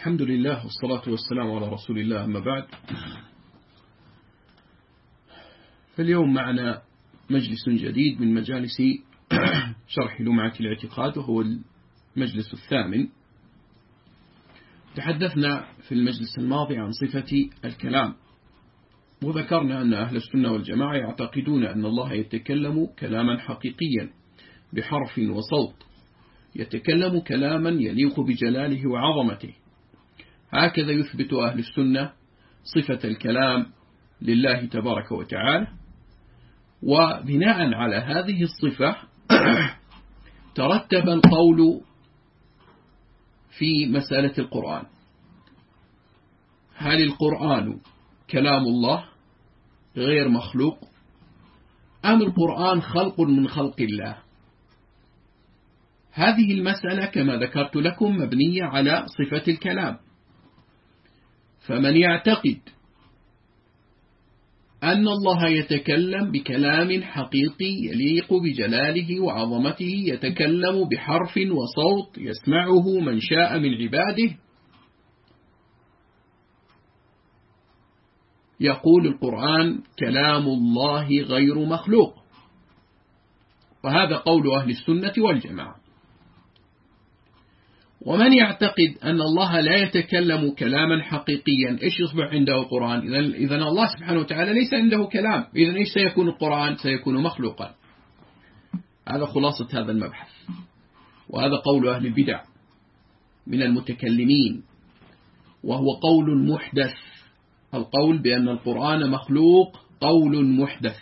الحمد لله والصلاة والسلام على رسول الله، أما بعد. فاليوم معنا مجلس جديد من مجالس شرح لمعة الاعتقاد، وهو المجلس الثامن. تحدثنا في المجلس الماضي عن صفة الكلام، وذكرنا أن أهل السنة والجماعة يعتقدون أن الله يتكلم كلاما حقيقيا بحرف وصوت، يتكلم كلاما يليق بجلاله وعظمته. هكذا يثبت أهل السنة صفة الكلام لله تبارك وتعالى، وبناء على هذه الصفة ترتب القول في مسألة القرآن. هل القرآن كلام الله غير مخلوق، أم القرآن خلق من خلق الله؟ هذه المسألة كما ذكرت لكم مبنية على صفة الكلام. فمن يعتقد أن الله يتكلم بكلام حقيقي يليق بجلاله وعظمته، يتكلم بحرف وصوت يسمعه من شاء من عباده، يقول القرآن كلام الله غير مخلوق. وهذا قول أهل السنة والجماعة. ومن يعتقد أن الله لا يتكلم كلاما حقيقيا، إيش يصبح عنده القرآن؟ إذن الله سبحانه وتعالى ليس عنده كلام، إذن إيش سيكون القرآن؟ سيكون مخلوقا. هذا خلاصة هذا المبحث، وهذا قول أهل البدع من المتكلمين، وهو قول محدث. القول بأن القرآن مخلوق قول محدث.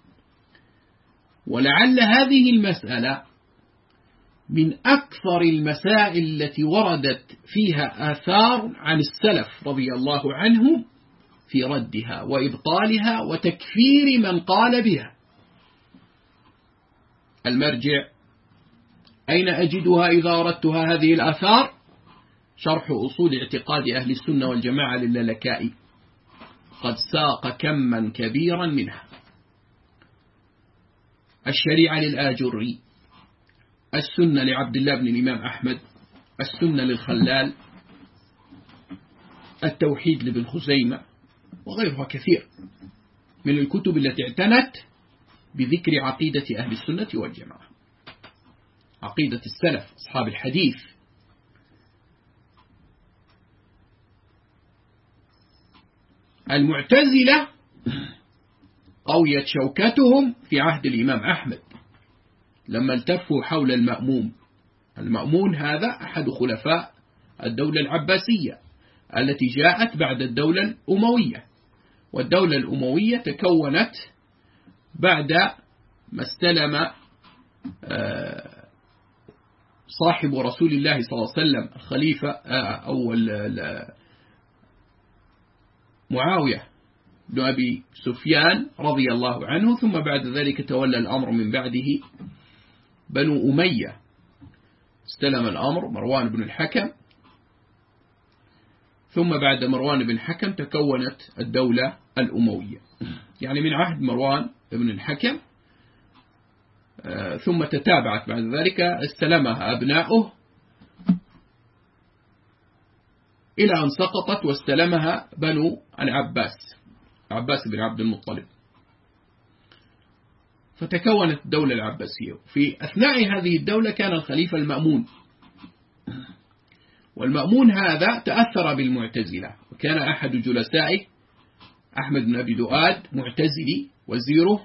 ولعل هذه المسألة من أكثر المسائل التي وردت فيها آثار عن السلف رضي الله عنهم في ردها وإبطالها وتكفير من قال بها. المرجع أين أجدها إذا أردتها هذه الآثار؟ شرح أصول اعتقاد أهل السنة والجماعة للالكائي، قد ساق كما كبيرا منها. الشريعة للآجري، السنة لعبد الله بن الإمام أحمد، السنة للخلال، التوحيد لابن خزيمة، وغيرها كثير من الكتب التي اعتنت بذكر عقيدة أهل السنة والجماعة، عقيدة السلف أصحاب الحديث. المعتزلة قويت شوكتهم في عهد الإمام أحمد لما التفوا حول المأمون. المأمون هذا أحد خلفاء الدولة العباسية التي جاءت بعد الدولة الأموية، والدولة الأموية تكونت بعد ما استلم صاحب رسول الله صلى الله عليه وسلم الخليفة أول معاوية بن أبي سفيان رضي الله عنه، ثم بعد ذلك تولى الأمر من بعده بنو أمية. استلم الأمر مروان بن الحكم، ثم بعد مروان بن الحكم تكونت الدولة الأموية، يعني من عهد مروان بن الحكم، ثم تتابعت بعد ذلك استلمها أبناؤه إلى أن سقطت واستلمها بنو العباس بن عبد المطلب، فتكونت الدولة العباسية. في أثناء هذه الدولة كان الخليفة المأمون، والمأمون هذا تأثر بالمعتزلة، وكان أحد جلسائه أحمد بن أبي دؤاد معتزلي، وزيره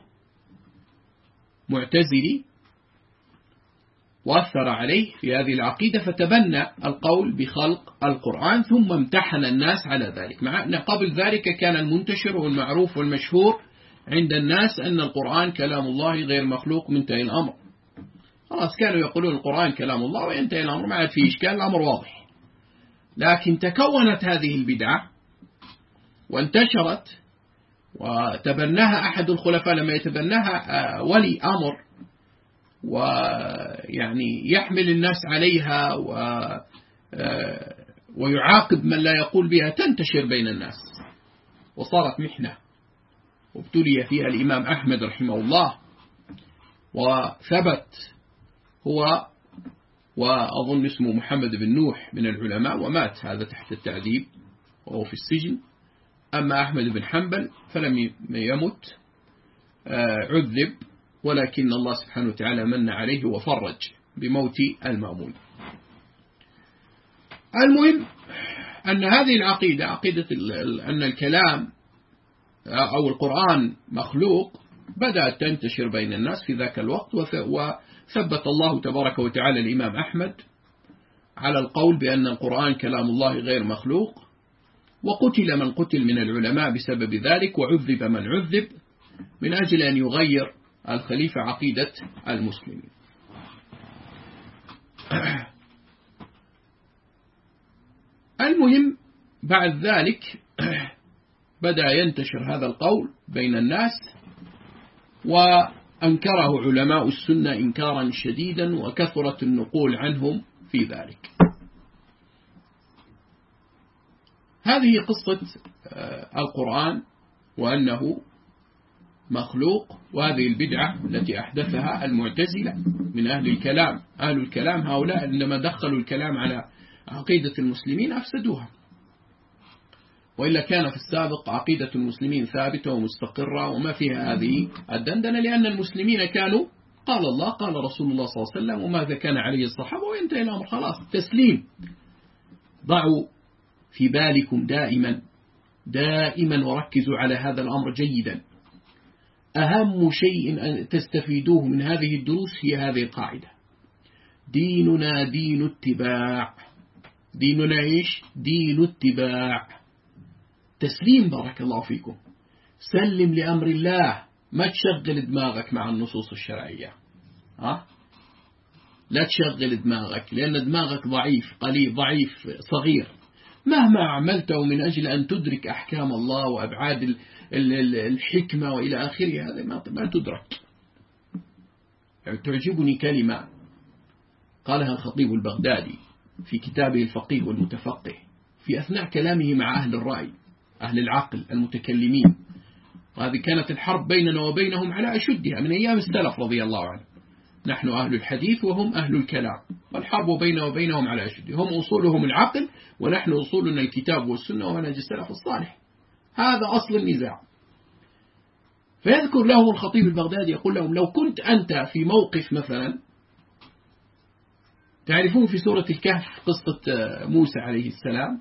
معتزلي، وأثر عليه في هذه العقيدة، فتبنى القول بخلق القرآن، ثم امتحن الناس على ذلك. مع أن قبل ذلك كان المنتشر والمعروف والمشهور عند الناس أن القرآن كلام الله غير مخلوق، منتهي الأمر. خلاص كانوا يقولون القرآن كلام الله وينتهي الأمر، ما عاد فيه إشكال، الأمر واضح. لكن تكونت هذه البدعة وانتشرت، وتبناها أحد الخلفاء لما يتبناها ولي أمر ويعني يحمل الناس عليها ويعاقب من لا يقول بها، تنتشر بين الناس، وصارت محنة وابتلي فيها الإمام أحمد رحمه الله، وثبت هو وأظن اسمه محمد بن نوح من العلماء، ومات هذا تحت التعذيب وهو في السجن. أما أحمد بن حنبل فلم يمت، عذب، ولكن الله سبحانه وتعالى من عليه وفرج بموت المأمون. المهم أن هذه العقيدة، عقيدة أن الكلام أو القرآن مخلوق، بدأت تنتشر بين الناس في ذاك الوقت، وثبت الله تبارك وتعالى الإمام أحمد على القول بأن القرآن كلام الله غير مخلوق، وقتل من قتل من العلماء بسبب ذلك، وعذب من عذب من أجل أن يغير الخليفة عقيدة المسلمين. المهم بعد ذلك بدأ ينتشر هذا القول بين الناس، وأنكره علماء السنة إنكارا شديدا، وكثرت النقول عنهم في ذلك. هذه قصة القرآن وأنه مخلوق، وهذه البدعة التي أحدثها المعتزلة من أهل الكلام. أهل الكلام هؤلاء عندما دخلوا الكلام على عقيدة المسلمين أفسدوها، وإلا كان في السابق عقيدة المسلمين ثابتة ومستقرة وما فيها هذه الدندنة، لأن المسلمين كانوا قال الله قال رسول الله صلى الله عليه وسلم وماذا كان عليه الصحابة، وينتهي الأمر، خلاص تسليم. ضعوا في بالكم دائما وركزوا على هذا الأمر جيدا. أهم شيء أن تستفيدوه من هذه الدروس هي هذه القاعدة: ديننا دين اتباع. ديننا إيش؟ دين اتباع. تسليم، بارك الله فيكم. سلم لأمر الله، ما تشغل دماغك مع النصوص الشرعية. لا تشغل دماغك، لأن دماغك ضعيف، قليل، ضعيف، صغير. مهما عملته من أجل أن تدرك أحكام الله وأبعاد الحكمة وإلى آخره، هذا ما تدرك. تعجبني كلمة قالها الخطيب البغدادي في كتابه الفقيه والمتفقه في أثناء كلامه مع أهل الرأي، أهل العقل المتكلمين، وهذه كانت الحرب بيننا وبينهم على أشدها من أيام السلف رضي الله عنه. نحن أهل الحديث وهم أهل الكلام، والحرب بيننا وبينهم على أشدها. هم أصولهم العقل، ونحن أصولنا الكتاب والسنة ومنهج السلف الصالح. هذا أصل النزاع. فيذكر لهم الخطيب البغدادي يقول لهم: لو كنت أنت في موقف مثلا، تعرفون في سورة الكهف قصة موسى عليه السلام،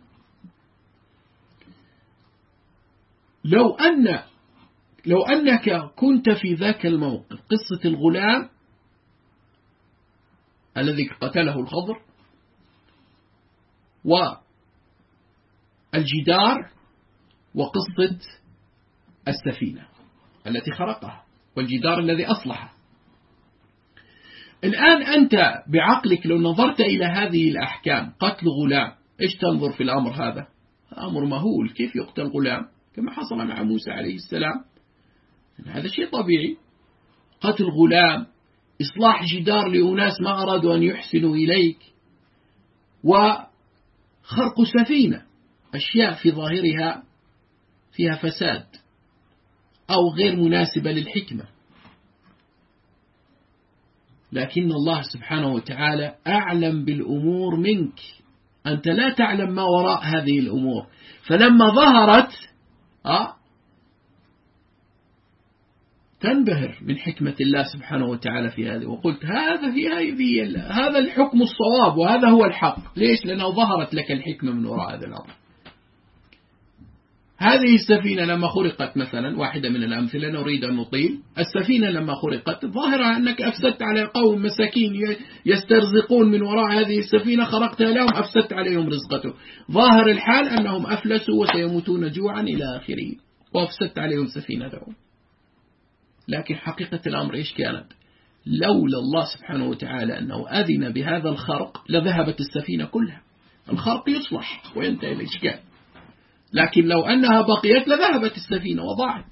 لو أنك كنت في ذاك الموقف، قصة الغلام الذي قتله الخضر، والجدار، وقصة السفينة التي خرقها، والجدار الذي أصلحه. الآن أنت بعقلك لو نظرت إلى هذه الأحكام، قتل غلام، إيش تنظر في الأمر هذا؟ أمر مهول، كيف يقتل غلام كما حصل مع موسى عليه السلام؟ هذا شيء طبيعي. قتل غلام، إصلاح جدار لأناس ما أرادوا أن يحسنوا إليك، وخرق سفينة، أشياء في ظاهرها فيها فساد أو غير مناسبة للحكمة، لكن الله سبحانه وتعالى أعلم بالأمور منك. أنت لا تعلم ما وراء هذه الأمور، فلما ظهرت تنبهر من حكمة الله سبحانه وتعالى في هذه، وقلت هذا الحكم الصواب، وهذا هو الحق. ليش؟ لأنه ظهرت لك الحكمة من وراء هذا الأمر. هذه السفينة لما خرقت مثلا، واحدة من الأمثلة، نريد أن نطيل، السفينة لما خرقت ظاهرة أنك أفسدت على قوم مساكين يسترزقون من وراء هذه السفينة، خرقتها لهم، أفسدت عليهم رزقته. ظاهر الحال أنهم أفلسوا وسيموتون جوعا إلى آخره، وأفسدت عليهم سفينتهم. لكن حقيقة الأمر إيش كانت؟ لولا الله سبحانه وتعالى أنه أذن بهذا الخرق لذهبت السفينة كلها. الخرق يصلح وينتهي الإشكال، لكن لو أنها بقيت لذهبت السفينة وضاعت.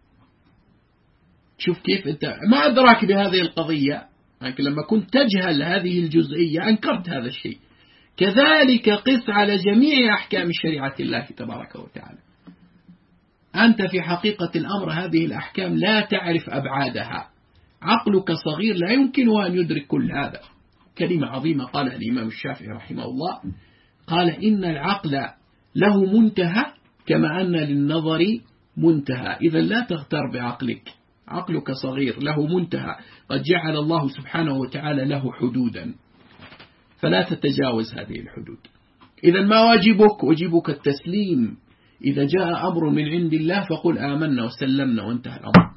شوف كيف أنت ما أدراك بهذه القضية، لكن لما كنت تجهل هذه الجزئية أنكرت هذا الشيء. كذلك قس على جميع أحكام شريعة الله تبارك وتعالى. أنت في حقيقة الأمر هذه الأحكام لا تعرف أبعادها، عقلك صغير لا يمكنه أن يدرك كل هذا. كلمة عظيمة قالها الإمام الشافعي رحمه الله، قال إن العقل له منتهى كما أن للنظر منتهى، إذا لا تغتر بعقلك، عقلك صغير له منتهى، قد جعل الله سبحانه وتعالى له حدودا فلا تتجاوز هذه الحدود. إذا ما واجبك التسليم، إذا جاء أمر من عند الله فقل آمنا وسلمنا وانتهى الأمر.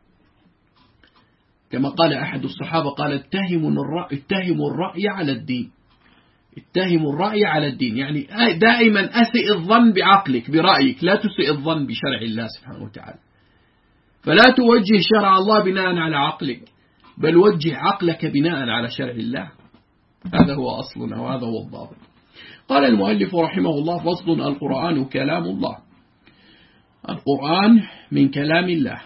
كما قال أحد الصحابة قال اتهموا الرأي على الدين، اتهموا الرأي على الدين، يعني دائما أسئ الظن بعقلك برأيك، لا تسئ الظن بشرع الله سبحانه وتعالى. فلا توجه شرع الله بناء على عقلك، بل وجه عقلك بناء على شرع الله. هذا هو أصلنا وهذا هو الضابط. قال المؤلف رحمه الله: فصل: القرآن كلام الله. القرآن من كلام الله.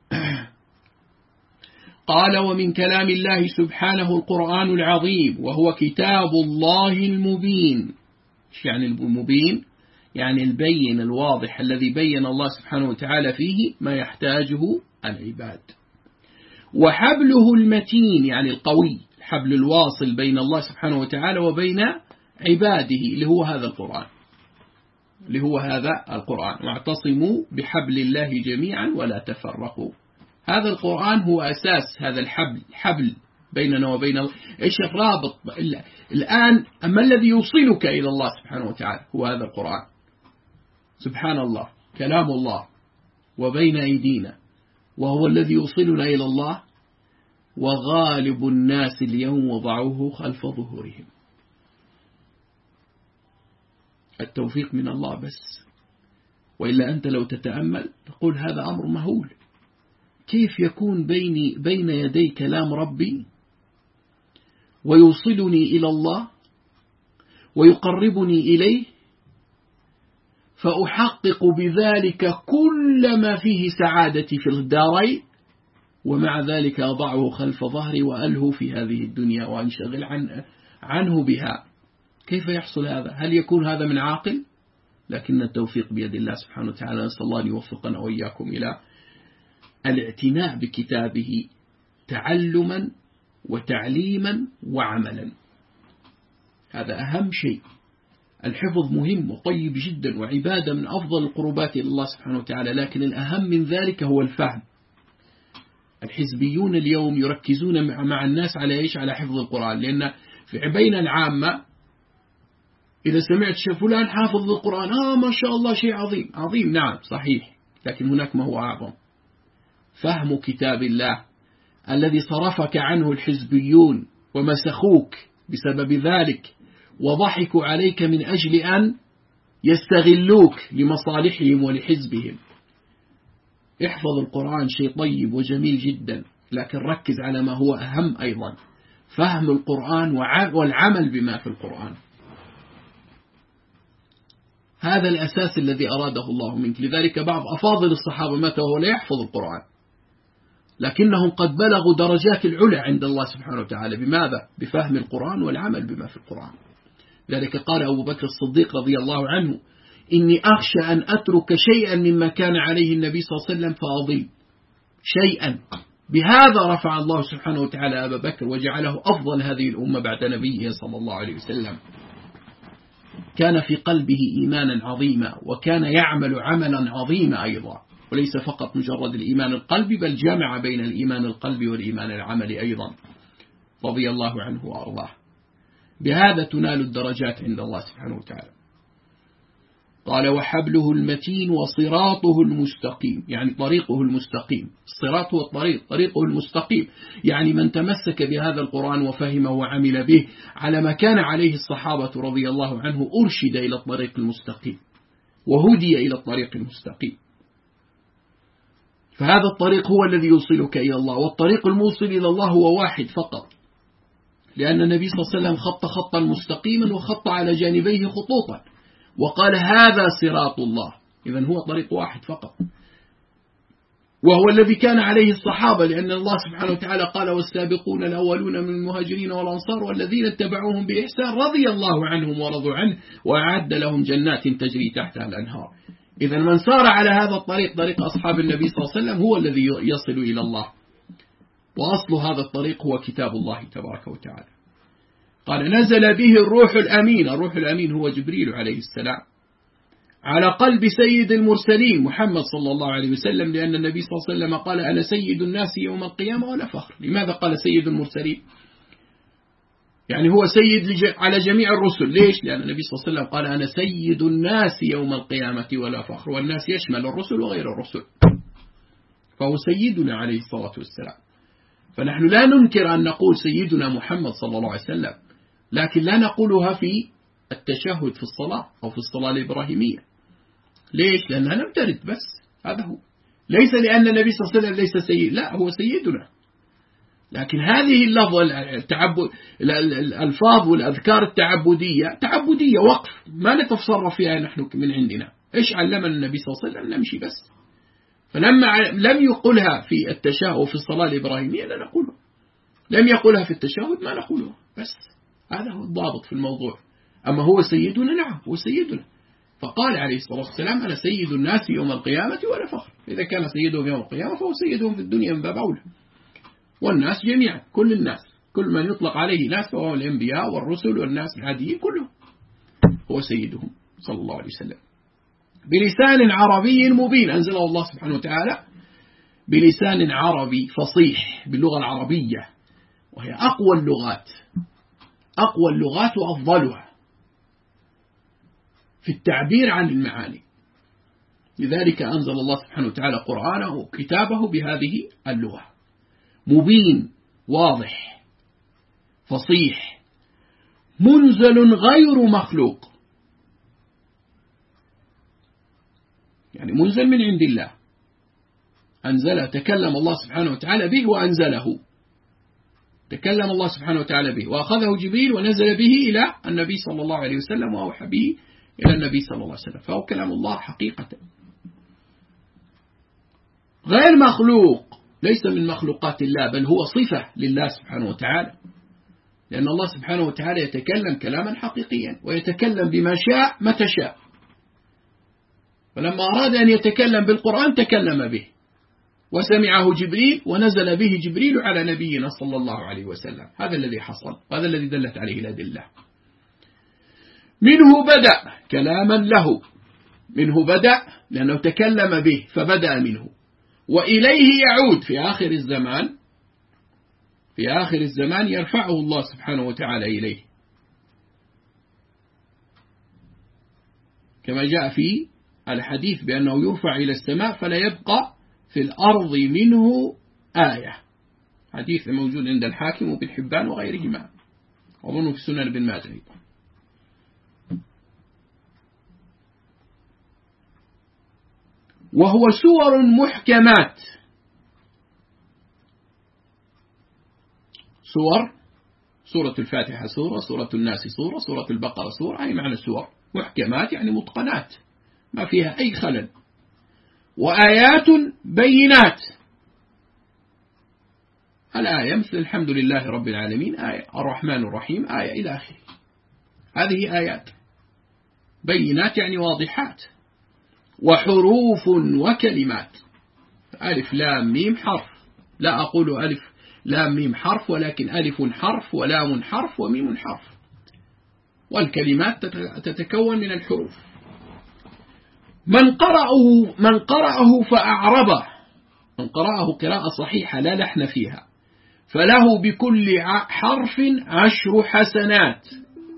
قال: ومن كلام الله سبحانه القرآن العظيم، وهو كتاب الله المبين. إيش يعني المبين؟ يعني البين الواضح الذي بين الله سبحانه وتعالى فيه ما يحتاجه العباد. وحبله المتين يعني القوي، الحبل الواصل بين الله سبحانه وتعالى وبين عباده، اللي هو هذا القرآن. واعتصموا بحبل الله جميعا ولا تفرقوا. هذا القرآن هو أساس هذا الحبل بيننا وبين الله. إيش الرابط الآن؟ أما الذي يوصلك إلى الله سبحانه وتعالى هو هذا القرآن. سبحان الله، كلام الله وبين أيدينا، وهو الذي يوصلنا إلى الله. وغالب الناس اليوم وضعوه خلف ظهورهم. التوفيق من الله بس، وإلا أنت لو تتأمل تقول هذا أمر مهول. كيف يكون بين يدي كلام ربي ويوصلني إلى الله ويقربني إليه، فأحقق بذلك كل ما فيه سعادتي في الدارين، ومع ذلك أضعه خلف ظهري وألهو في هذه الدنيا وأنشغل عنه بها. كيف يحصل هذا؟ هل يكون هذا من عاقل؟ لكن التوفيق بيد الله سبحانه وتعالى. نسأل الله أن يوفقنا وإياكم إلى الاعتناء بكتابه تعلما وتعليما وعملا. هذا أهم شيء. الحفظ مهم وطيب جدا وعبادة من أفضل القربات إلى الله سبحانه وتعالى، لكن الأهم من ذلك هو الفهم. الحزبيون اليوم يركزون مع الناس على إيش؟ على حفظ القرآن، لأن في بين العامة إذا سمعت فلان حافظ القرآن ما شاء الله شيء عظيم. عظيم نعم صحيح، لكن هناك ما هو أعظم: فهم كتاب الله الذي صرفك عنه الحزبيون ومسخوك بسبب ذلك، وضحكوا عليك من أجل أن يستغلوك لمصالحهم ولحزبهم. احفظ القرآن شيء طيب وجميل جدا، لكن ركز على ما هو أهم أيضا: فهم القرآن والعمل بما في القرآن. هذا الأساس الذي أراده الله منك. لذلك بعض أفاضل الصحابة مات وهو لا يحفظ القرآن، لكنهم قد بلغوا درجات العلى عند الله سبحانه وتعالى. بماذا؟ بفهم القرآن والعمل بما في القرآن. ذلك قال أبو بكر الصديق رضي الله عنه: إني أخشى أن أترك شيئا مما كان عليه النبي صلى الله عليه وسلم فأضل شيئا. بهذا رفع الله سبحانه وتعالى أبا بكر وجعله أفضل هذه الأمة بعد نبيه صلى الله عليه وسلم. كان في قلبه إيمانا عظيما، وكان يعمل عملا عظيما أيضا، وليس فقط مجرد الإيمان القلبي، بل جمع بين الإيمان القلبي والإيمان العملي أيضا، رضي الله عنه وأرضاه. بهذا تنال الدرجات عند الله سبحانه وتعالى. قال: وحبله المتين وصراطه المستقيم، يعني طريقه المستقيم. الصراط هو الطريق، طريقه المستقيم، يعني من تمسك بهذا القرآن وفهمه وعمل به على ما كان عليه الصحابة رضي الله عنه أرشد إلى الطريق المستقيم وهدي إلى الطريق المستقيم. فهذا الطريق هو الذي يوصلك إلى الله، والطريق الموصل إلى الله هو واحد فقط، لأن النبي صلى الله عليه وسلم خط خطا مستقيما وخط على جانبيه خطوطا وقال: هذا صراط الله. إذن هو طريق واحد فقط، وهو الذي كان عليه الصحابة، لأن الله سبحانه وتعالى قال: والسابقون الأولون من المهاجرين والأنصار والذين اتبعوهم بإحسان رضي الله عنهم ورضوا عنه وأعد لهم جنات تجري تحتها الأنهار. إذن من سار على هذا الطريق، طريق أصحاب النبي صلى الله عليه وسلم، هو الذي يصل إلى الله. وأصل هذا الطريق هو كتاب الله تبارك وتعالى. قال نزل به الروح الأمين. الروح الأمين هو جبريل عليه السلام على قلب سيد المرسلين محمد صلى الله عليه وسلم، لأن النبي صلى الله عليه وسلم قال أنا سيد الناس يوم القيامة ولا فخر. لماذا قال سيد المرسلين؟ يعني هو سيد على جميع الرسل. ليش؟ لأن النبي صلى الله عليه وسلم قال أنا سيد الناس يوم القيامة ولا فخر، والناس يشمل الرسل وغير الرسل، فهو سيدنا عليه الصلاة والسلام. فنحن لا ننكر أن نقول سيدنا محمد صلى الله عليه وسلم، لكن لا نقولها في التشهد في الصلاة أو في الصلاة الإبراهيمية. ليش؟ لأنها لم ترد، بس هذا هو. ليس لأن النبي صلى الله عليه وسلم ليس سيد، لا، هو سيدنا. لكن هذه اللفظ الألفاظ والأذكار التعبدية تعبدية وقف، ما نتصرف فيها نحن من عندنا. إيش علمنا النبي صلى الله عليه وسلم؟ نمشي بس. فلما لم يقولها في التشهد في الصلاة الإبراهيمية لا نقولها، لم يقولها في التشهد ما نقولها، بس هذا هو الضابط في الموضوع. أما هو سيدنا، نعم هو سيدنا، فقال عليه الصلاة والسلام أنا سيد الناس يوم القيامة ولا فخر. إذا كان سيدهم يوم القيامة فهو سيدهم في الدنيا من باب أولى، والناس جميعا، كل الناس، كل من يطلق عليه ناس فهو الأنبياء والرسل والناس العاديين كلهم هو سيدهم صلى الله عليه وسلم. بلسان عربي مبين، أنزله الله سبحانه وتعالى بلسان عربي فصيح، باللغة العربية، وهي أقوى اللغات، أقوى اللغات وأفضلها في التعبير عن المعاني. لذلك أنزل الله سبحانه وتعالى قرآنه وكتابه بهذه اللغة، مبين واضح فصيح منزل غير مخلوق، يعني منزل من عند الله، أنزل، تكلم الله سبحانه وتعالى به وأنزله، تكلم الله سبحانه وتعالى به وأخذه جبريل ونزل به إلى النبي صلى الله عليه وسلم وأوحى به إلى النبي صلى الله عليه وسلم، فهو كلام الله حقيقة غير مخلوق، ليس من مخلوقات الله، بل هو صفة لله سبحانه وتعالى، لأن الله سبحانه وتعالى يتكلم كلاما حقيقيا ويتكلم بما شاء متى شاء. فلما أراد أن يتكلم بالقرآن تكلم به وسمعه جبريل ونزل به جبريل على نبينا صلى الله عليه وسلم. هذا الذي حصل، وهذا الذي دلت عليه الأدلة. منه بدأ كلاما له، منه بدأ لأنه تكلم به فبدأ منه، وإليه يعود في آخر الزمان، في آخر الزمان يرفعه الله سبحانه وتعالى إليه، كما جاء في الحديث بأنه يرفع إلى السماء فلا يبقى في الأرض منه آية، حديث موجود عند الحاكم وابن حبان وغيرهما، أظن في سنن ابن ماجه أيضا. وهو سور محكمات، سورة الفاتحة سورة، سورة الناس سورة، سورة البقرة سورة، أي معنى سور محكمات يعني متقنات ما فيها أي خلل، وآيات بينات، الآية مثل الحمد لله رب العالمين آية، الرحمن الرحيم آية إلى آخره، هذه آيات بينات يعني واضحات. وحروف وكلمات، ألف لام ميم حرف، لا أقول ألف لام ميم حرف، ولكن ألف حرف ولام حرف وميم حرف، والكلمات تتكون من الحروف. من قرأه فأعربه، من قرأه قراءة صحيحة لا لحن فيها، فله بكل حرف 10 حسنات،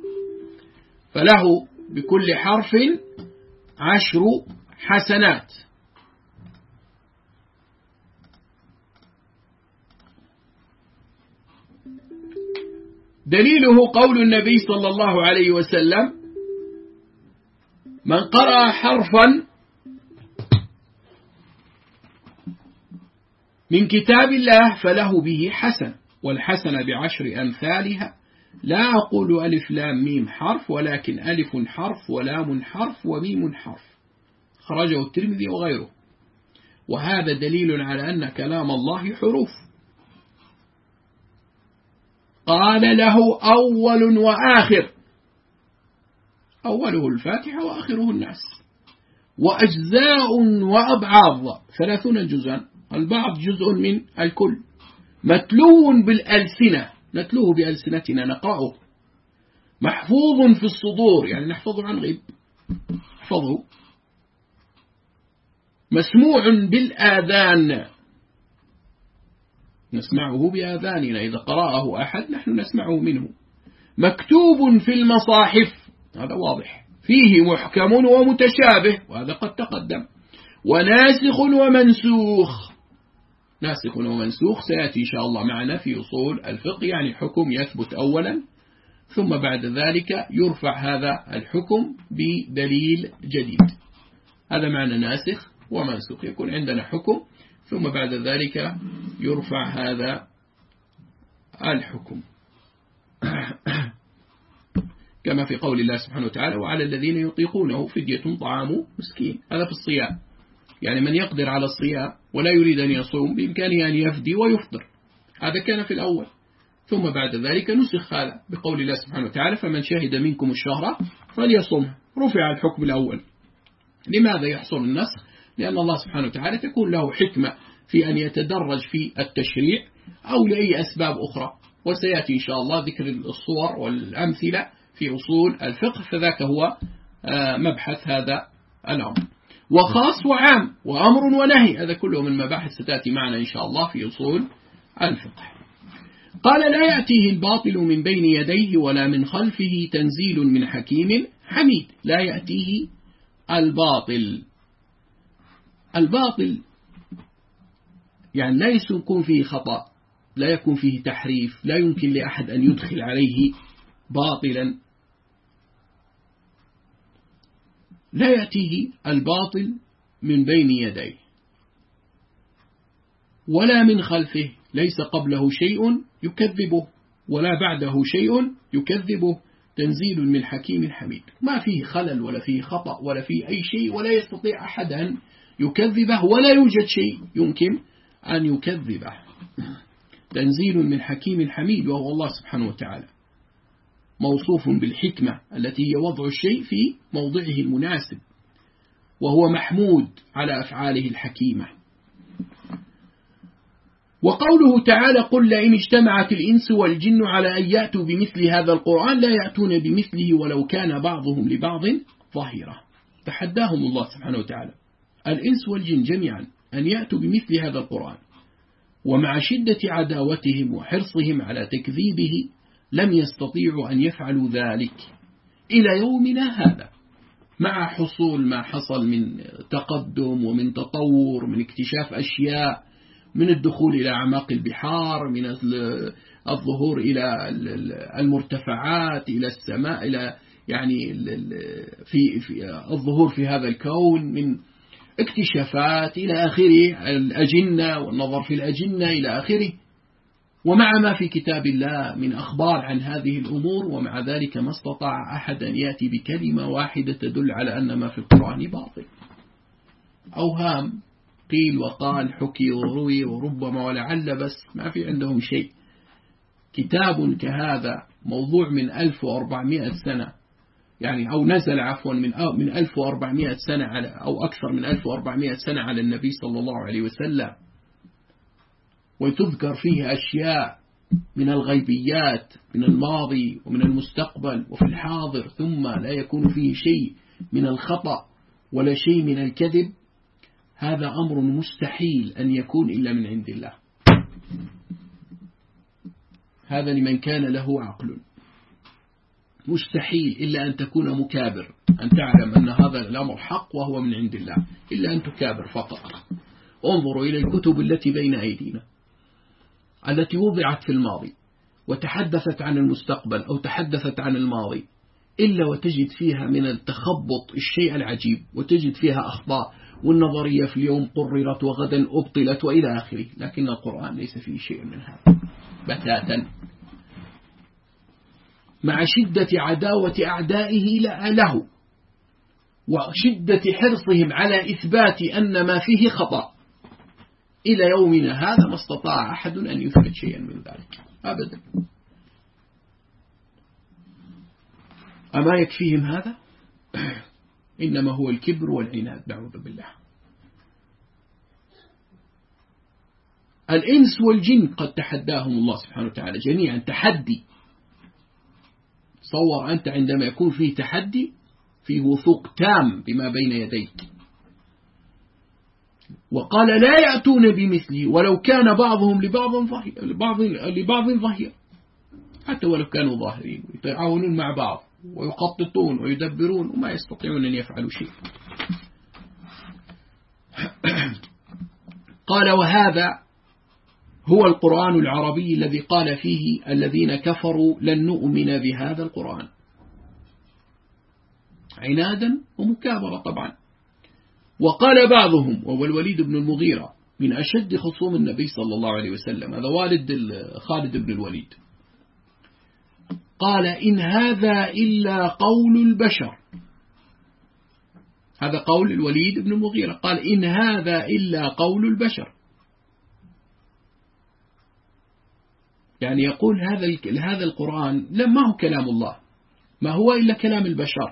فله بكل حرف 10 حسنات. دليله قول النبي صلى الله عليه وسلم من قرأ حرفا من كتاب الله فله به حسن، والحسنة ب10 أمثالها، لا أقول ألف لام ميم حرف، ولكن ألف حرف ولام حرف وميم حرف، خرجه الترمذي وغيره. وهذا دليل على أن كلام الله حروف، قال له أول وآخر، أوله الفاتحة وآخره الناس، وأجزاء وأبعاض 30 جزءا، البعض جزء من الكل، متلو بالألسنة، نتلوه بألسنتنا نقرأه محفوظ في الصدور، يعني نحفظه عن غيب، نحفظه. مسموع بالآذان، نسمعه بآذاننا، إذا قرأه أحد نحن نسمعه منه. مكتوب في المصاحف، هذا واضح، فيه محكم ومتشابه، وهذا قد تقدم. وناسخ ومنسوخ، ناسخ ومنسوخ سيأتي إن شاء الله معنا في أصول الفقه، يعني حكم يثبت أولا ثم بعد ذلك يرفع هذا الحكم بدليل جديد. هذا معنى ناسخ ومنسوخ، يكون عندنا حكم ثم بعد ذلك يرفع هذا الحكم كما في قول الله سبحانه وتعالى: وعلى الذين يطيقونه فدية طعام مسكين. هذا في الصيام، يعني من يقدر على الصيام ولا يريد أن يصوم بإمكانه أن يفدي ويفطر، هذا كان في الأول. ثم بعد ذلك نسخ هذا بقول الله سبحانه وتعالى: فمن شهد منكم الشهر فليصمه. رفع الحكم الأول. لماذا يحصل النسخ؟ لأن الله سبحانه وتعالى تكون له حكمة في أن يتدرج في التشريع أو لأي أسباب أخرى، وسيأتي إن شاء الله ذكر الصور والأمثلة في أصول الفقه، فذاك هو مبحث هذا الأمر. وخاص وعام وأمر ونهي، هذا كله من مباحث ستأتي معنا إن شاء الله في أصول الفقه. قال: لا يأتيه الباطل من بين يديه ولا من خلفه تنزيل من حكيم حميد. لا يأتيه الباطل، الباطل يعني لا يكون فيه خطأ، لا يكون فيه تحريف، لا يمكن لأحد أن يدخل عليه باطلا. لا يأتيه الباطل من بين يديه ولا من خلفه، ليس قبله شيء يكذبه ولا بعده شيء يكذبه. تنزيل من حكيم حميد، ما فيه خلل ولا فيه خطأ ولا فيه أي شيء، ولا يستطيع أحد أن يكذبه، ولا يوجد شيء يمكن أن يكذبه. تنزيل من حكيم حميد، وهو الله سبحانه وتعالى موصوف بالحكمة التي هي وضع الشيء في موضعه المناسب، وهو محمود على أفعاله الحكيمة. وقوله تعالى: قل لئن اجتمعت الإنس والجن على أن يأتوا بمثل هذا القرآن لا يأتون بمثله ولو كان بعضهم لبعض ظهيرا. تحداهم الله سبحانه وتعالى الإنس والجن جميعا أن يأتوا بمثل هذا القرآن، ومع شدة عداوتهم وحرصهم على تكذيبه لم يستطيعوا أن يفعلوا ذلك إلى يومنا هذا، مع حصول ما حصل من تقدم ومن تطور، من اكتشاف أشياء، من الدخول إلى أعماق البحار، من الظهور إلى المرتفعات، إلى السماء، إلى يعني في الظهور في هذا الكون من اكتشافات إلى آخره، الأجنة والنظر في الأجنة إلى آخره، ومع ما في كتاب الله من أخبار عن هذه الأمور، ومع ذلك ما استطاع أحد أن يأتي بكلمة واحدة تدل على أن ما في القرآن باطل. أوهام، قيل وقال، حكي وروي وربما ولعل، بس ما في عندهم شيء. كتاب كهذا موضوع من 1400 سنة، يعني أو نزل عفوا من 1400 سنة على أو أكثر من 1400 سنة على النبي صلى الله عليه وسلم، وتذكر فيه أشياء من الغيبيات من الماضي ومن المستقبل وفي الحاضر، ثم لا يكون فيه شيء من الخطأ ولا شيء من الكذب. هذا أمر مستحيل أن يكون إلا من عند الله. هذا لمن كان له عقل. مستحيل إلا أن تكون مكابر، أن تعلم أن هذا الأمر حق وهو من عند الله، إلا أن تكابر فقط. انظروا إلى الكتب التي بين أيدينا التي وضعت في الماضي وتحدثت عن المستقبل أو تحدثت عن الماضي، إلا وتجد فيها من التخبط الشيء العجيب، وتجد فيها أخطاء، والنظرية في اليوم قررت وغدا أبطلت وإلى آخره. لكن القرآن ليس فيه شيء من هذا بتاتا، مع شدة عداوة أعدائه له وشدة حرصهم على إثبات أن ما فيه خطأ. إلى يومنا هذا ما استطاع أحد أن يثبت شيئا من ذلك أبدا. أما يكفيهم هذا؟ إنما هو الكبر والعناد، نعوذ بالله. الإنس والجن قد تحداهم الله سبحانه وتعالى جميعا تحدي تصور أنت عندما يكون فيه تحدي فيه وثوق تام بما بين يديك. وقال لا يأتون بمثله ولو كان بعضهم لبعض ظهير، حتى ولو كانوا ظاهرين يتعاونون مع بعض ويخططون ويدبرون وما يستطيعون أن يفعلوا شيء. قال وهذا هو القرآن العربي الذي قال فيه الذين كفروا لن نؤمن بهذا القرآن، عنادا ومكابرة طبعا. وقال بعضهم وهو الوليد بن المغيرة من أشد خصوم النبي صلى الله عليه وسلم، هذا والد خالد بن الوليد، قال إن هذا إلا قول البشر. هذا قول الوليد بن المغيرة، قال إن هذا إلا قول البشر، يعني يقول هذا القرآن لما هو كلام الله، ما هو إلا كلام البشر،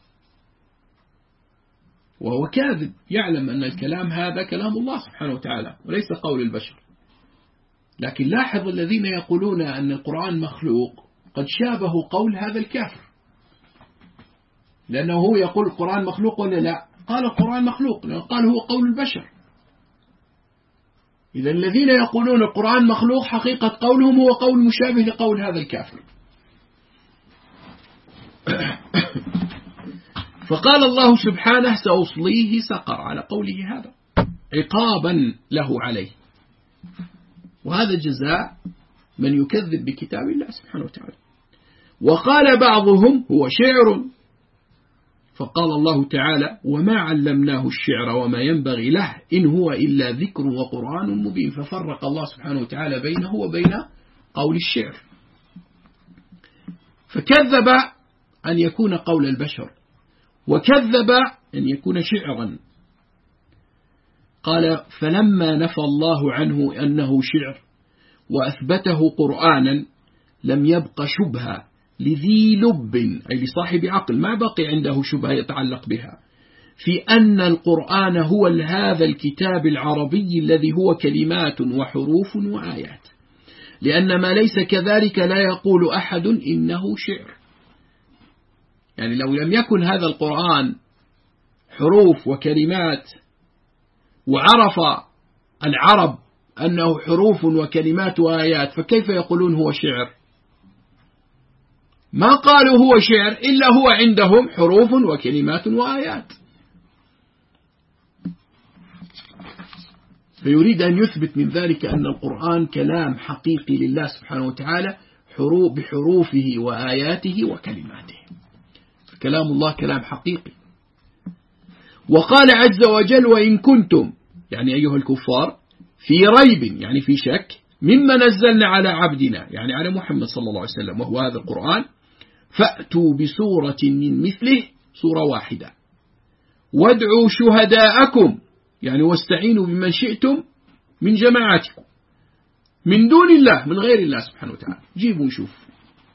وهو كاذب، يعلم أن الكلام هذا كلام الله سبحانه وتعالى وليس قول البشر. لكن لاحظ الذين يقولون أن القرآن مخلوق قد شابهوا قول هذا الكافر، لأنه هو يقول القرآن مخلوق ولا لا؟ قال القرآن مخلوق، قال هو قول البشر. إذا الذين يقولون القرآن مخلوق حقيقة قولهم هو قول مشابه لقول هذا الكافر. فقال الله سبحانه سأصليه سقر، على قوله هذا عقابا له عليه، وهذا جزاء من يكذب بكتاب الله سبحانه وتعالى. وقال بعضهم هو شعر، فقال الله تعالى وما علمناه الشعر وما ينبغي له إن هو إلا ذكر وقرآن مبين، ففرق الله سبحانه وتعالى بينه وبين قول الشعر، فكذب أن يكون قول البشر وكذب أن يكون شعرا. قال فلما نفى الله عنه أنه شعر وأثبته قرآنا لم يبق شبهة لذي لب، أي لصاحب عقل، ما بقي عنده شبهة يتعلق بها في أن القرآن هو هذا الكتاب العربي الذي هو كلمات وحروف وآيات، لأن ما ليس كذلك لا يقول أحد إنه شعر. يعني لو لم يكن هذا القرآن حروف وكلمات وعرف العرب أنه حروف وكلمات وآيات، فكيف يقولون هو شعر؟ ما قالوا هو شعر إلا هو عندهم حروف وكلمات وآيات. فيريد أن يثبت من ذلك أن القرآن كلام حقيقي لله سبحانه وتعالى بحروفه وآياته وكلماته، كلام الله كلام حقيقي. وقال عز وجل وإن كنتم، يعني أيها الكفار، في ريب، يعني في شك، مما نزلنا على عبدنا، يعني على محمد صلى الله عليه وسلم وهو هذا القرآن، فأتوا بسورة من مثله، سورة واحدة، وادعوا شهداءكم، يعني واستعينوا بمن شئتم من جماعتكم من دون الله، من غير الله سبحانه وتعالى، جيبوا نشوف.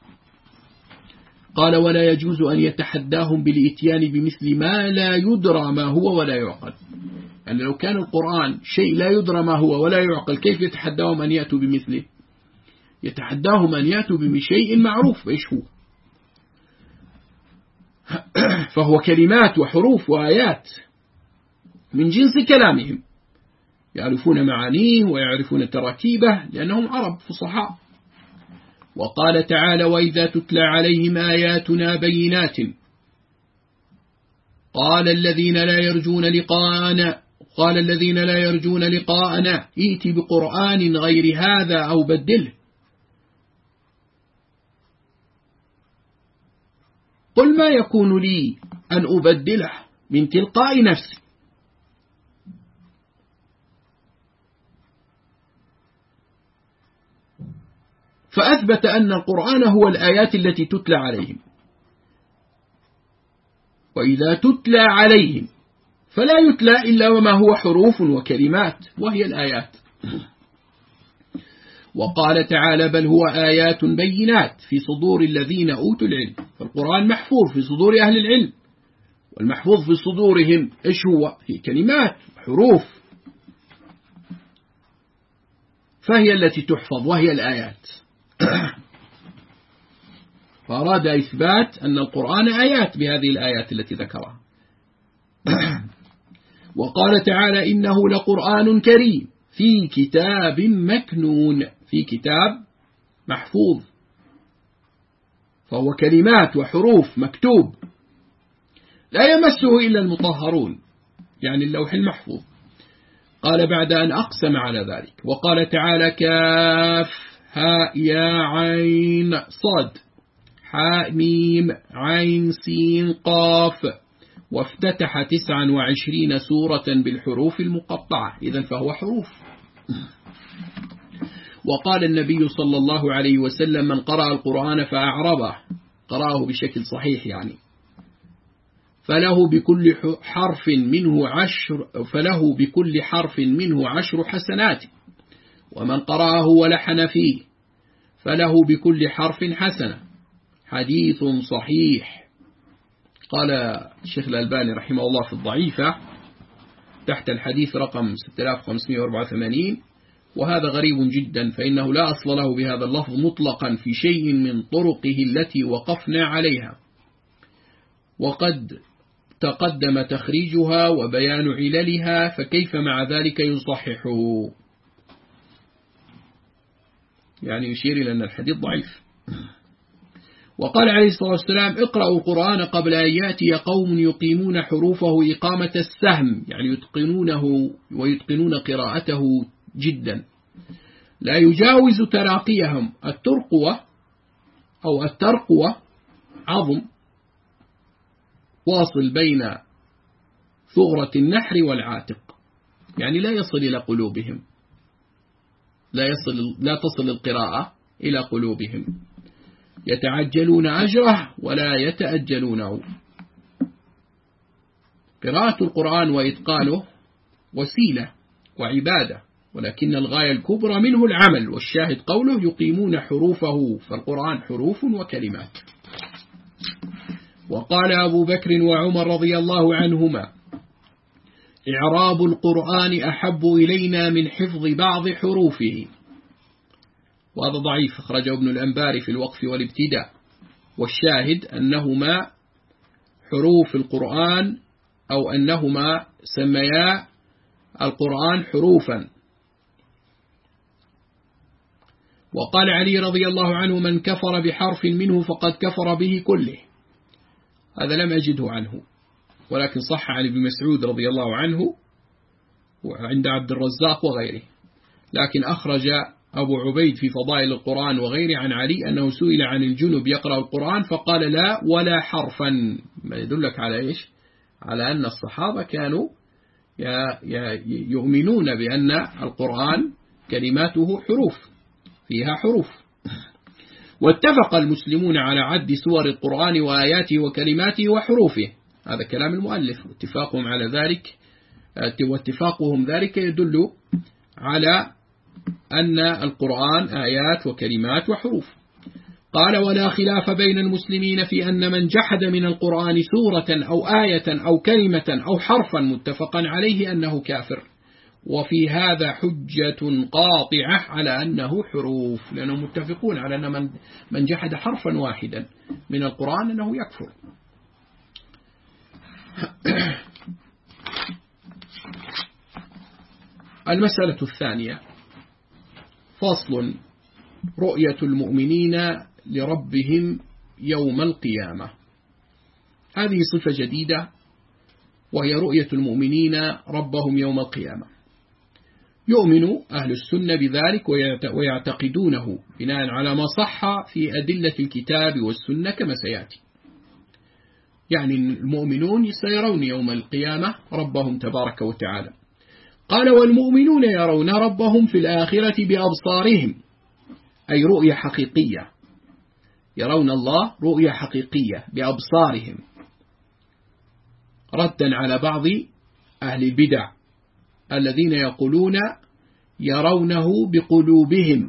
قال ولا يجوز أن يتحداهم بالإتيان بمثل ما لا يدرى ما هو ولا يعقل. يعني لو كان القرآن شيء لا يدرى ما هو ولا يعقل كيف يتحداهم أن يأتوا بمثله؟ يتحداهم أن يأتوا بشيء معروف إيش هو، فهو كلمات وحروف وآيات من جنس كلامهم، يعرفون معانيه ويعرفون تراكيبه لأنهم عرب فصحاء. وقال تعالى وإذا تتلى عليهم آياتنا بينات قال الذين لا يرجون لقاءنا ائت بقرآن غير هذا أو بدله قل ما يكون لي أن أبدله من تلقاء نفسي. فأثبت أن القرآن هو الآيات التي تتلى عليهم، وإذا تتلى عليهم فلا يتلى إلا وما هو حروف وكلمات وهي الآيات. وقال تعالى بل هو آيات بينات في صدور الذين أوتوا العلم، فالقرآن محفوظ في صدور أهل العلم، والمحفوظ في صدورهم إيش هو؟ هي كلمات حروف، فهي التي تحفظ وهي الآيات. فأراد إثبات أن القرآن آيات بهذه الآيات التي ذكرها. وقال تعالى إنه لقرآن كريم في كتاب مكنون، في كتاب محفوظ، فهو كلمات وحروف مكتوب لا يمسه إلا المطهرون، يعني اللوح المحفوظ. قال بعد أن أقسم على ذلك وقال تعالى كاف هاء يا عين صاد حاء ميم عين سين قاف، وافتتح 29 سورة بالحروف المقطعة، إذن فهو حروف. وقال النبي صلى الله عليه وسلم من قرأ القرآن فأعربه، قرأه بشكل صحيح يعني، فله بكل حرف منه 10 حسنات، ومن قرأه ولحن فيه فله بكل حرف حسنة، حديث صحيح. قال الشيخ الألباني رحمه الله في الضعيفة تحت الحديث رقم 6584: وهذا غريب جدا، فإنه لا أصل له بهذا اللفظ مطلقا في شيء من طرقه التي وقفنا عليها، وقد تقدم تخريجها وبيان عللها، فكيف مع ذلك يصححه؟ يعني يشير إلى أن الحديث ضعيف. وقال عليه الصلاة والسلام اقرأوا القرآن قبل أن يأتي قوم يقيمون حروفه إقامة السهم، يعني يتقنونه ويتقنون قراءته جدا، لا يجاوز تراقيهم. الترقوة أو الترقوة عظم واصل بين ثغرة النحر والعاتق، يعني لا يصل إلى قلوبهم، لا تصل القراءة إلى قلوبهم، يتعجلون أجره ولا يتأجلونه. قراءة القرآن وإتقانه وسيلة وعبادة، ولكن الغاية الكبرى منه العمل، والشاهد قوله يقيمون حروفه، فالقرآن حروف وكلمات. وقال أبو بكر وعمر رضي الله عنهما إعراب القرآن أحب إلينا من حفظ بعض حروفه، وهذا ضعيف، أخرجه ابن الأنباري في الوقف والابتداء. والشاهد أنهما حروف القرآن، أو أنهما سميا القرآن حروفا. وقال علي رضي الله عنه من كفر بحرف منه فقد كفر به كله، هذا لم أجده عنه، ولكن صح عن ابن مسعود رضي الله عنه وعند عبد الرزاق وغيره. لكن أخرج أبو عبيد في فضائل القرآن وغيره عن علي أنه سئل عن الجنب يقرأ القرآن فقال لا ولا حرفا، ما يدلك على إيش؟ على أن الصحابة كانوا يؤمنون بأن القرآن كلماته حروف، فيها حروف. واتفق المسلمون على عد سور القرآن وآياته وكلماته وحروفه، هذا كلام المؤلف، واتفاقهم على ذلك، واتفاقهم ذلك يدل على أن القرآن آيات وكلمات وحروف. قال ولا خلاف بين المسلمين في أن من جحد من القرآن سورة أو آية أو كلمة أو حرفا متفقا عليه أنه كافر، وفي هذا حجة قاطعة على أنه حروف، لأنهم متفقون على أن من جحد حرفا واحدا من القرآن أنه يكفر. المسألة الثانية فصل رؤية المؤمنين لربهم يوم القيامة. هذه صفة جديدة، وهي رؤية المؤمنين ربهم يوم القيامة. يؤمن أهل السنة بذلك ويعتقدونه بناء على ما صح في أدلة الكتاب والسنة كما سيأتي. يعني المؤمنون سيرون يوم القيامة ربهم تبارك وتعالى. قال والمؤمنون يرون ربهم في الآخرة بأبصارهم، أي رؤية حقيقية، يرون الله رؤية حقيقية بأبصارهم، ردا على بعض أهل البدع الذين يقولون يرونه بقلوبهم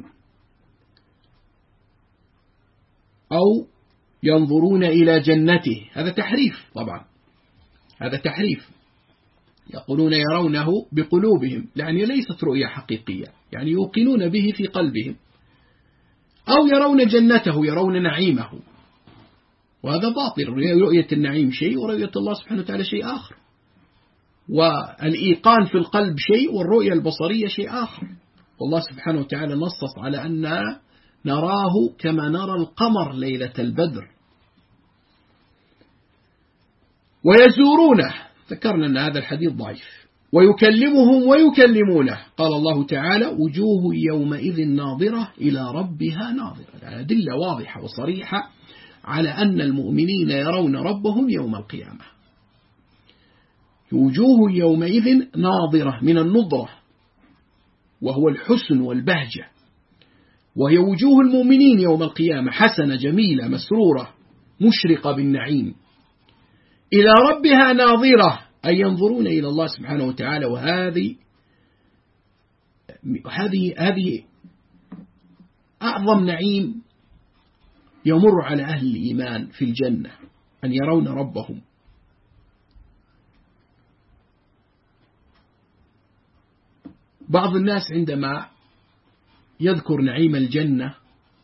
أو ينظرون إلى جنته. هذا تحريف، طبعا هذا تحريف. يقولون يرونه بقلوبهم، يعني ليست رؤية حقيقية، يعني يوقنون به في قلبهم. أو يرون جنته، يرون نعيمه، وهذا باطل. رؤية النعيم شيء ورؤية الله سبحانه وتعالى شيء آخر، والإيقان في القلب شيء والرؤية البصرية شيء آخر. والله سبحانه وتعالى نصص على أن نراه كما نرى القمر ليلة البدر. ويزورونه، ذكرنا أن هذا الحديث ضعيف. ويكلمهم ويكلمونه، قال الله تعالى وجوه يومئذ ناظرة إلى ربها ناظرة. أدلة واضحة وصريحة على أن المؤمنين يرون ربهم يوم القيامة. وجوه يومئذ ناظرة من النضرة وهو الحسن والبهجة، وهي وجوه المؤمنين يوم القيامة حسنة جميلة مسرورة مشرقة بالنعيم. إلى ربها ناظرة أي ينظرون إلى الله سبحانه وتعالى. وهذه أعظم نعيم يمر على أهل الإيمان في الجنة، أن يرون ربهم. بعض الناس عندما يذكر نعيم الجنة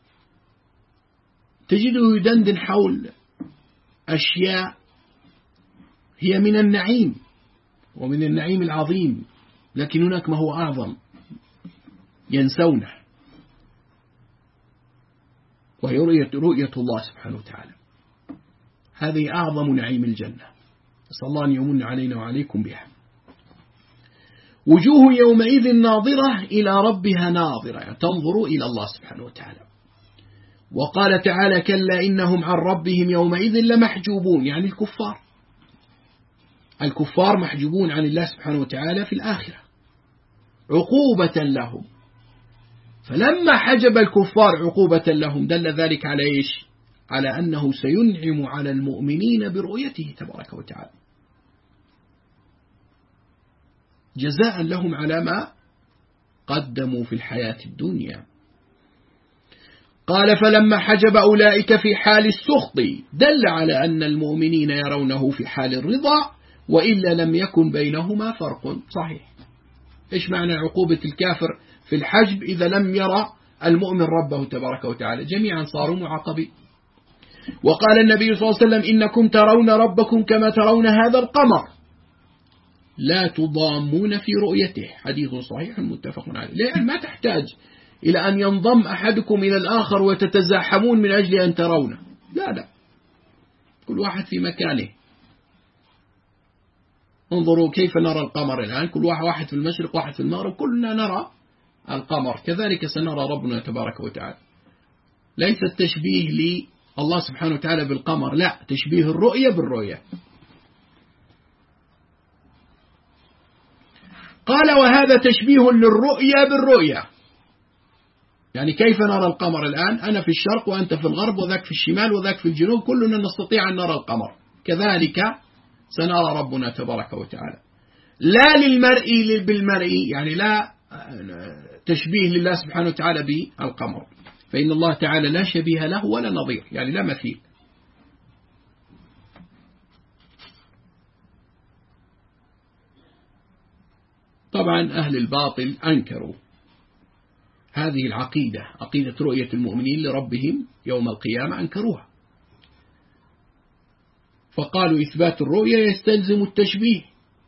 تجده يدندن حول أشياء هي من النعيم ومن النعيم العظيم، لكن هناك ما هو أعظم ينسونه، وهي رؤية الله سبحانه وتعالى. هذه أعظم نعيم الجنة، نسأل الله أن يمن علينا وعليكم بها. وجوه يومئذ ناظرة إلى ربها ناظرة، يعني تنظر إلى الله سبحانه وتعالى. وقال تعالى كلا إنهم عن ربهم يومئذ لمحجوبون، يعني الكفار محجوبون عن الله سبحانه وتعالى في الآخرة عقوبة لهم. فلما حجب الكفار عقوبة لهم دل ذلك على إيش؟ على أنه سينعم على المؤمنين برؤيته تبارك وتعالى جزاء لهم على ما قدموا في الحياة الدنيا. قال فلما حجب أولئك في حال السخط دل على أن المؤمنين يرونه في حال الرضا، وإلا لم يكن بينهما فرق. صحيح. إيش معنى عقوبة الكافر في الحجب إذا لم يرى المؤمن ربه تبارك وتعالى؟ جميعا صاروا معاقبين. وقال النبي صلى الله عليه وسلم إنكم ترون ربكم كما ترون هذا القمر لا تضامون في رؤيته، حديث صحيح متفق عليه. لأن ما تحتاج إلى أن ينضم أحدكم إلى الآخر وتتزاحمون من أجل أن ترونه، لا، كل واحد في مكانه. انظروا كيف نرى القمر الآن، كل واحد في المشرق واحد في المغرب، كلنا نرى القمر، كذلك سنرى ربنا تبارك وتعالى. ليس التشبيه لله سبحانه وتعالى بالقمر، لا، تشبيه الرؤية بالرؤية. قال وهذا تشبيه للرؤية بالرؤية، يعني كيف نرى القمر الآن؟ أنا في الشرق وأنت في الغرب وذاك في الشمال وذاك في الجنوب، كلنا نستطيع أن نرى القمر، كذلك سنرى ربنا تبارك وتعالى. لا للمرء بالمرء، يعني لا تشبيه لله سبحانه وتعالى بالقمر، فإن الله تعالى لا شبيه له ولا نظير، يعني لا مثيل. طبعا أهل الباطل أنكروا هذه العقيدة، عقيدة رؤية المؤمنين لربهم يوم القيامة، أنكروها، فقالوا إثبات الرؤية يستلزم التشبيه،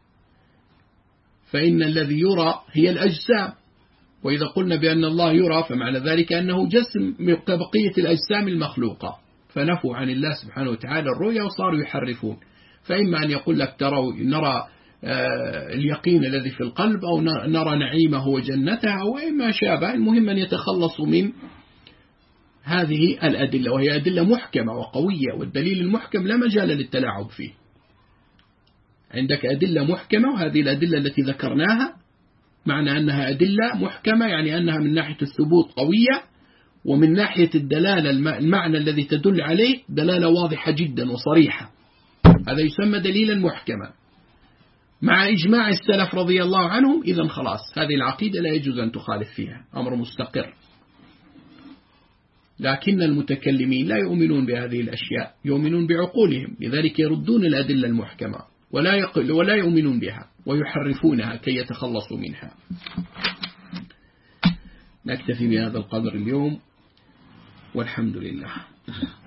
فإن الذي يرى هي الأجسام، وإذا قلنا بأن الله يرى فمعنى ذلك أنه جسم كبقية الأجسام المخلوقة، فنفوا عن الله سبحانه وتعالى الرؤية وصاروا يحرفون. فإما أن يقول لك نرى اليقين الذي في القلب، أو نرى نعيمه وجنته، أو ما شابه. المهم أن يتخلصوا من هذه الأدلة، وهي أدلة محكمة وقوية، والدليل المحكم لا مجال للتلاعب فيه. عندك أدلة محكمة، وهذه الأدلة التي ذكرناها معنى أنها أدلة محكمة، يعني أنها من ناحية الثبوت قوية، ومن ناحية الدلالة المعنى الذي تدل عليه دلالة واضحة جدا وصريحة، هذا يسمى دليلا محكما مع إجماع السلف رضي الله عنهم. إذن خلاص هذه العقيدة لا يجوز أن تخالف فيها، أمر مستقر. لكن المتكلمين لا يؤمنون بهذه الأشياء، يؤمنون بعقولهم، لذلك يردون الأدلة المحكمة ولا يؤمنون بها ويحرفونها كي يتخلصوا منها. نكتفي بهذا القدر اليوم، والحمد لله.